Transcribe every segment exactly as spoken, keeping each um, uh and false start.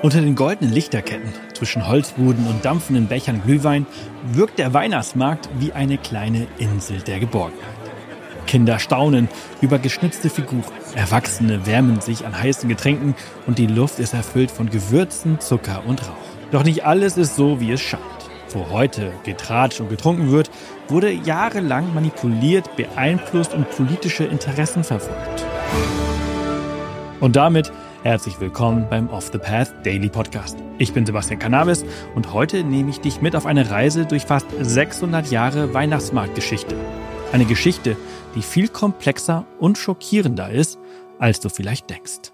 Unter den goldenen Lichterketten, zwischen Holzbuden und dampfenden Bechern Glühwein, wirkt der Weihnachtsmarkt wie eine kleine Insel der Geborgenheit. Kinder staunen über geschnitzte Figuren, Erwachsene wärmen sich an heißen Getränken und die Luft ist erfüllt von Gewürzen, Zucker und Rauch. Doch nicht alles ist so, wie es scheint. Wo heute getratscht und getrunken wird, wurde jahrelang manipuliert, beeinflusst und politische Interessen verfolgt. Und damit herzlich willkommen beim Off the Path Daily Podcast. Ich bin Sebastian Cannabis und heute nehme ich dich mit auf eine Reise durch fast sechshundert Jahre Weihnachtsmarktgeschichte. Eine Geschichte, die viel komplexer und schockierender ist, als du vielleicht denkst.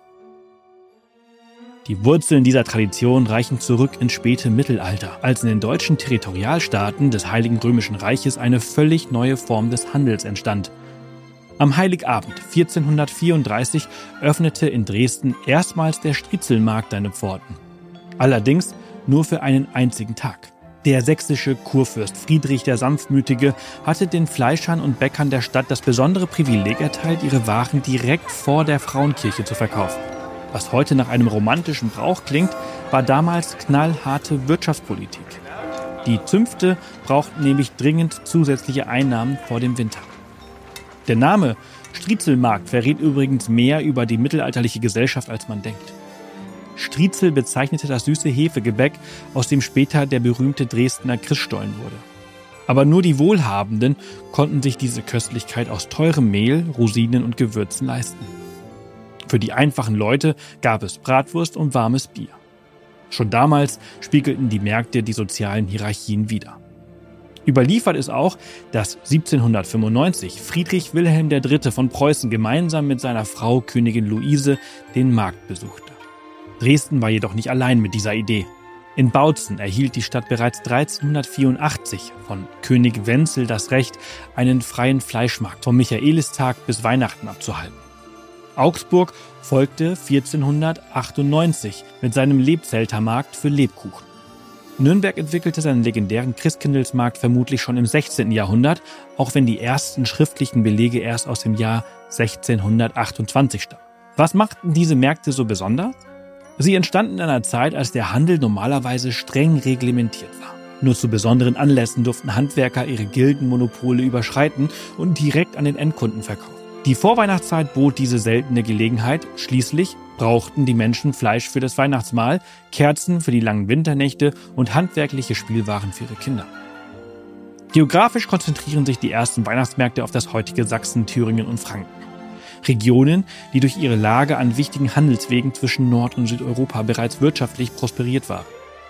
Die Wurzeln dieser Tradition reichen zurück ins späte Mittelalter, als in den deutschen Territorialstaaten des Heiligen Römischen Reiches eine völlig neue Form des Handels entstand. Am Heiligabend vierzehnhundertvierunddreißig öffnete in Dresden erstmals der Striezelmarkt seine Pforten. Allerdings nur für einen einzigen Tag. Der sächsische Kurfürst Friedrich der Sanftmütige hatte den Fleischern und Bäckern der Stadt das besondere Privileg erteilt, ihre Waren direkt vor der Frauenkirche zu verkaufen. Was heute nach einem romantischen Brauch klingt, war damals knallharte Wirtschaftspolitik. Die Zünfte brauchten nämlich dringend zusätzliche Einnahmen vor dem Winter. Der Name Striezelmarkt verrät übrigens mehr über die mittelalterliche Gesellschaft, als man denkt. Striezel bezeichnete das süße Hefegebäck, aus dem später der berühmte Dresdner Christstollen wurde. Aber nur die Wohlhabenden konnten sich diese Köstlichkeit aus teurem Mehl, Rosinen und Gewürzen leisten. Für die einfachen Leute gab es Bratwurst und warmes Bier. Schon damals spiegelten die Märkte die sozialen Hierarchien wider. Überliefert ist auch, dass siebzehnhundertfünfundneunzig Friedrich Wilhelm der Dritte von Preußen gemeinsam mit seiner Frau Königin Luise den Markt besuchte. Dresden war jedoch nicht allein mit dieser Idee. In Bautzen erhielt die Stadt bereits dreizehnhundertvierundachtzig von König Wenzel das Recht, einen freien Fleischmarkt vom Michaelistag bis Weihnachten abzuhalten. Augsburg folgte vierzehnhundertachtundneunzig mit seinem Lebzeltermarkt für Lebkuchen. Nürnberg entwickelte seinen legendären Christkindlesmarkt vermutlich schon im sechzehnten Jahrhundert, auch wenn die ersten schriftlichen Belege erst aus dem Jahr sechzehnhundertachtundzwanzig stammen. Was machten diese Märkte so besonders? Sie entstanden in einer Zeit, als der Handel normalerweise streng reglementiert war. Nur zu besonderen Anlässen durften Handwerker ihre Gildenmonopole überschreiten und direkt an den Endkunden verkaufen. Die Vorweihnachtszeit bot diese seltene Gelegenheit. Schließlich brauchten die Menschen Fleisch für das Weihnachtsmahl, Kerzen für die langen Winternächte und handwerkliche Spielwaren für ihre Kinder. Geografisch konzentrieren sich die ersten Weihnachtsmärkte auf das heutige Sachsen, Thüringen und Franken. Regionen, die durch ihre Lage an wichtigen Handelswegen zwischen Nord- und Südeuropa bereits wirtschaftlich prosperiert waren.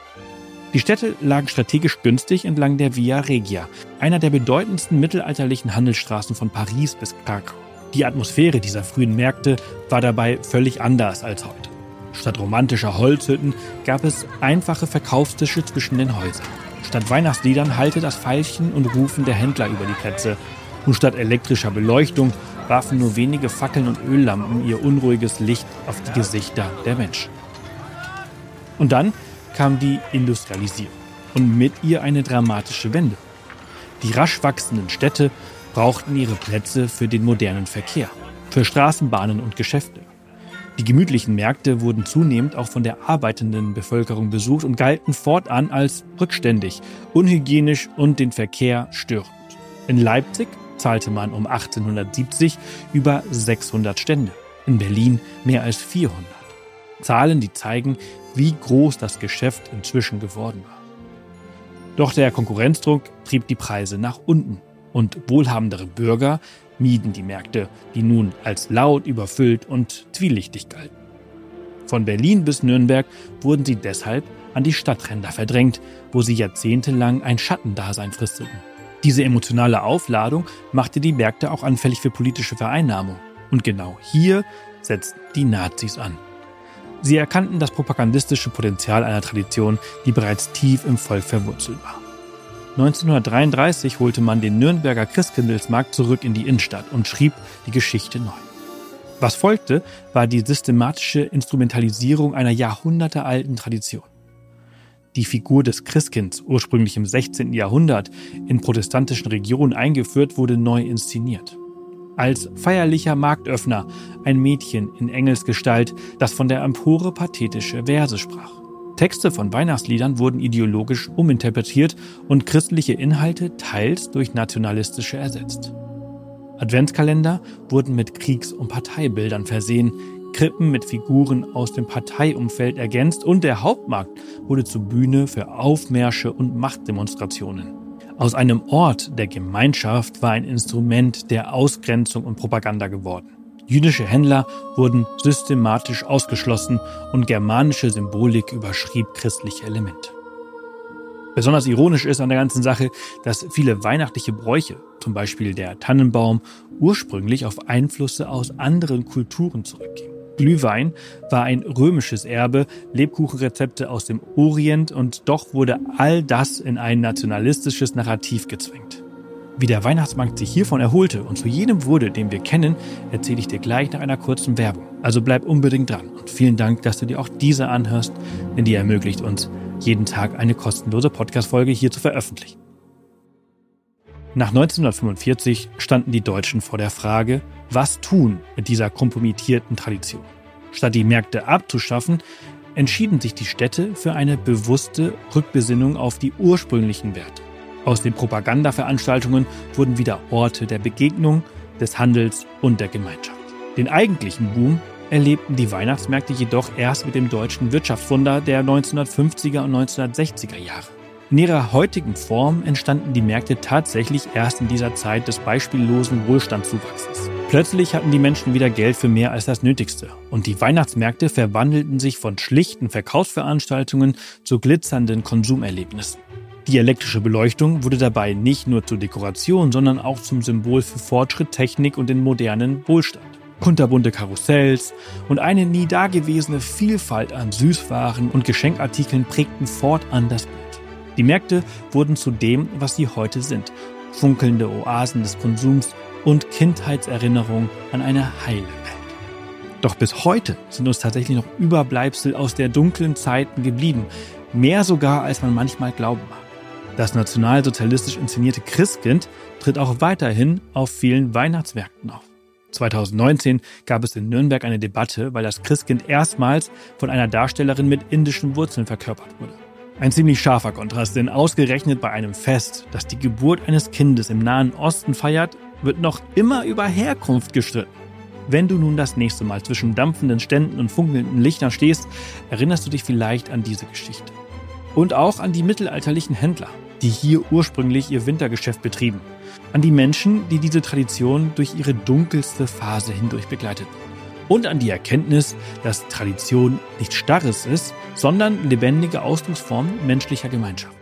Die Städte lagen strategisch günstig entlang der Via Regia, einer der bedeutendsten mittelalterlichen Handelsstraßen von Paris bis Krakau. Die Atmosphäre dieser frühen Märkte war dabei völlig anders als heute. Statt romantischer Holzhütten gab es einfache Verkaufstische zwischen den Häusern. Statt Weihnachtsliedern hallte das Pfeilchen und Rufen der Händler über die Plätze. Und statt elektrischer Beleuchtung warfen nur wenige Fackeln und Öllampen ihr unruhiges Licht auf die Gesichter der Menschen. Und dann kam die Industrialisierung und mit ihr eine dramatische Wende. Die rasch wachsenden Städte brauchten ihre Plätze für den modernen Verkehr, für Straßenbahnen und Geschäfte. Die gemütlichen Märkte wurden zunehmend auch von der arbeitenden Bevölkerung besucht und galten fortan als rückständig, unhygienisch und den Verkehr störend. In Leipzig zahlte man um achtzehnhundertsiebzig über sechshundert Stände, in Berlin mehr als vierhundert. Zahlen, die zeigen, wie groß das Geschäft inzwischen geworden war. Doch der Konkurrenzdruck trieb die Preise nach unten und wohlhabendere Bürger mieden die Märkte, die nun als laut, überfüllt und zwielichtig galten. Von Berlin bis Nürnberg wurden sie deshalb an die Stadtränder verdrängt, wo sie jahrzehntelang ein Schattendasein fristeten. Diese emotionale Aufladung machte die Märkte auch anfällig für politische Vereinnahmung. Und genau hier setzten die Nazis an. Sie erkannten das propagandistische Potenzial einer Tradition, die bereits tief im Volk verwurzelt war. neunzehnhundertdreiunddreißig holte man den Nürnberger Christkindlesmarkt zurück in die Innenstadt und schrieb die Geschichte neu. Was folgte, war die systematische Instrumentalisierung einer jahrhundertealten Tradition. Die Figur des Christkinds, ursprünglich im sechzehnten Jahrhundert in protestantischen Regionen eingeführt, wurde neu inszeniert. Als feierlicher Marktöffner ein Mädchen in Engelsgestalt, das von der Empore pathetische Verse sprach. Texte von Weihnachtsliedern wurden ideologisch uminterpretiert und christliche Inhalte teils durch nationalistische ersetzt. Adventskalender wurden mit Kriegs- und Parteibildern versehen, Krippen mit Figuren aus dem Parteiumfeld ergänzt und der Hauptmarkt wurde zur Bühne für Aufmärsche und Machtdemonstrationen. Aus einem Ort der Gemeinschaft war ein Instrument der Ausgrenzung und Propaganda geworden. Jüdische Händler wurden systematisch ausgeschlossen und germanische Symbolik überschrieb christliche Elemente. Besonders ironisch ist an der ganzen Sache, dass viele weihnachtliche Bräuche, zum Beispiel der Tannenbaum, ursprünglich auf Einflüsse aus anderen Kulturen zurückgingen. Glühwein war ein römisches Erbe, Lebkuchenrezepte aus dem Orient und doch wurde all das in ein nationalistisches Narrativ gezwängt. Wie der Weihnachtsmarkt sich hiervon erholte und zu jedem wurde, den wir kennen, erzähle ich dir gleich nach einer kurzen Werbung. Also bleib unbedingt dran und vielen Dank, dass du dir auch diese anhörst, denn die ermöglicht uns, jeden Tag eine kostenlose Podcast-Folge hier zu veröffentlichen. Nach neunzehnhundertfünfundvierzig standen die Deutschen vor der Frage, was tun mit dieser kompromittierten Tradition. Statt die Märkte abzuschaffen, entschieden sich die Städte für eine bewusste Rückbesinnung auf die ursprünglichen Werte. Aus den Propagandaveranstaltungen wurden wieder Orte der Begegnung, des Handels und der Gemeinschaft. Den eigentlichen Boom erlebten die Weihnachtsmärkte jedoch erst mit dem deutschen Wirtschaftswunder der neunzehnhundertfünfziger und neunzehnhundertsechziger Jahre. In ihrer heutigen Form entstanden die Märkte tatsächlich erst in dieser Zeit des beispiellosen Wohlstandszuwachses. Plötzlich hatten die Menschen wieder Geld für mehr als das Nötigste und die Weihnachtsmärkte verwandelten sich von schlichten Verkaufsveranstaltungen zu glitzernden Konsumerlebnissen. Die elektrische Beleuchtung wurde dabei nicht nur zur Dekoration, sondern auch zum Symbol für Fortschritt, Technik und den modernen Wohlstand. Kunterbunte Karussells und eine nie dagewesene Vielfalt an Süßwaren und Geschenkartikeln prägten fortan das Bild. Die Märkte wurden zu dem, was sie heute sind: funkelnde Oasen des Konsums und Kindheitserinnerungen an eine heile Welt. Doch bis heute sind uns tatsächlich noch Überbleibsel aus der dunklen Zeiten geblieben, mehr sogar als man manchmal glauben mag. Das nationalsozialistisch inszenierte Christkind tritt auch weiterhin auf vielen Weihnachtsmärkten auf. zweitausendneunzehn gab es in Nürnberg eine Debatte, weil das Christkind erstmals von einer Darstellerin mit indischen Wurzeln verkörpert wurde. Ein ziemlich scharfer Kontrast, denn ausgerechnet bei einem Fest, das die Geburt eines Kindes im Nahen Osten feiert, wird noch immer über Herkunft gestritten. Wenn du nun das nächste Mal zwischen dampfenden Ständen und funkelnden Lichtern stehst, erinnerst du dich vielleicht an diese Geschichte. Und auch an die mittelalterlichen Händler, die hier ursprünglich ihr Wintergeschäft betrieben. An die Menschen, die diese Tradition durch ihre dunkelste Phase hindurch begleiteten. Und an die Erkenntnis, dass Tradition nichts Starres ist, sondern lebendige Ausdrucksformen menschlicher Gemeinschaft.